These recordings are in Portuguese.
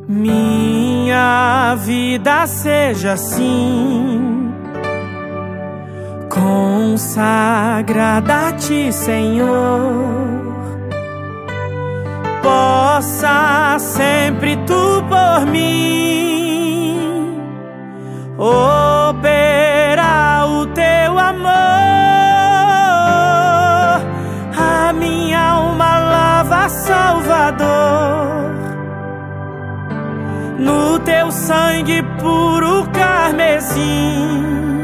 Minha vida seja assim, consagrada a Ti, Senhor. Possa sempre Tu por mim operar o Teu amor. A minha alma lava, Salvador, no Teu sangue puro carmesim.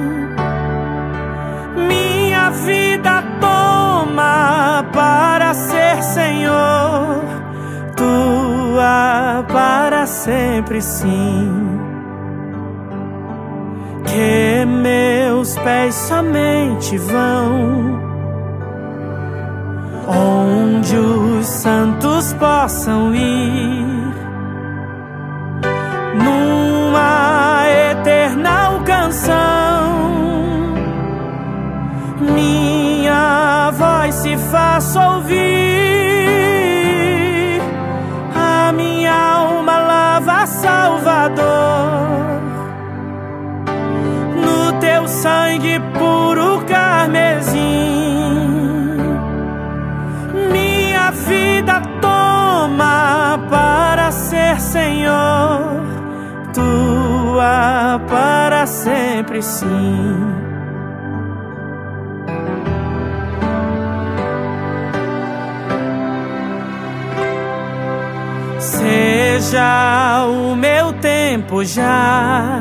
Minha vida toma para ser, Senhor, Tua para sempre, sim. Que meus pés somente vão onde os santos possam ir, numa eterna canção. Minha voz se faça ouvir, a minha alma lava, Salvador, no Teu sangue puro carmesim. Minha vida toma para ser, Senhor, Tua para sempre, sim. Seja o meu tempo já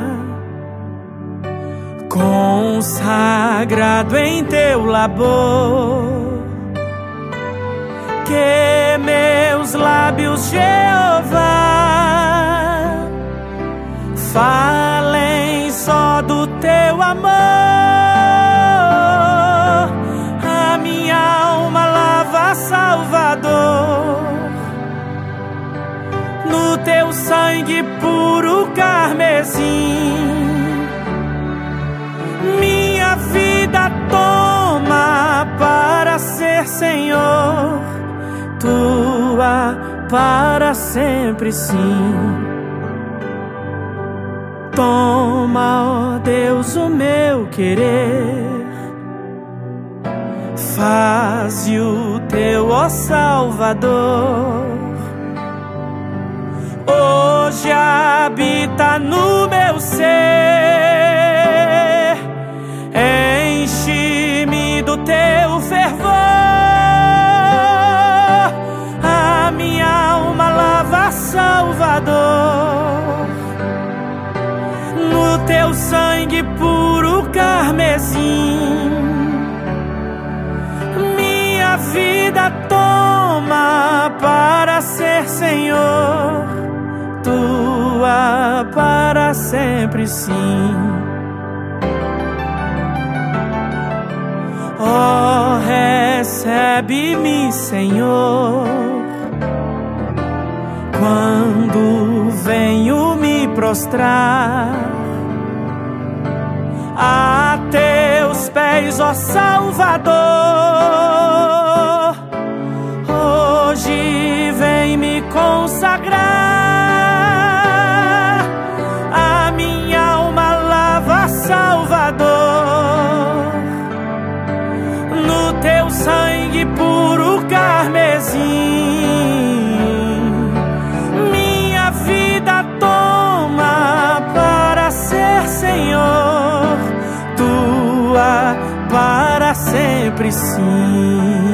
consagrado em Teu labor, que meus lábios, Jeová, falem só do Teu amor. A minha alma lava, Salvador, no Teu sangue puro carmesim. Minha vida toma para ser, Senhor, Tua para sempre, sim. Toma, ó Deus, o meu querer, faze o Teu, ó Salvador, hoje habita no meu ser. Enche-me do Teu fervor, a minha alma lava, Salvador, no Teu sangue puro carmesim. Minha vida toma para ser, Senhor, Tua para sempre, sim. Oh, recebe-me, Senhor, quando venho me prostrar a Teus pés, ó Salvador. Hoje vem me consagrar, a minha alma lava, Salvador, no Teu sangue puro carmesim. Minha vida toma para ser, Senhor, Tua para sempre, sim.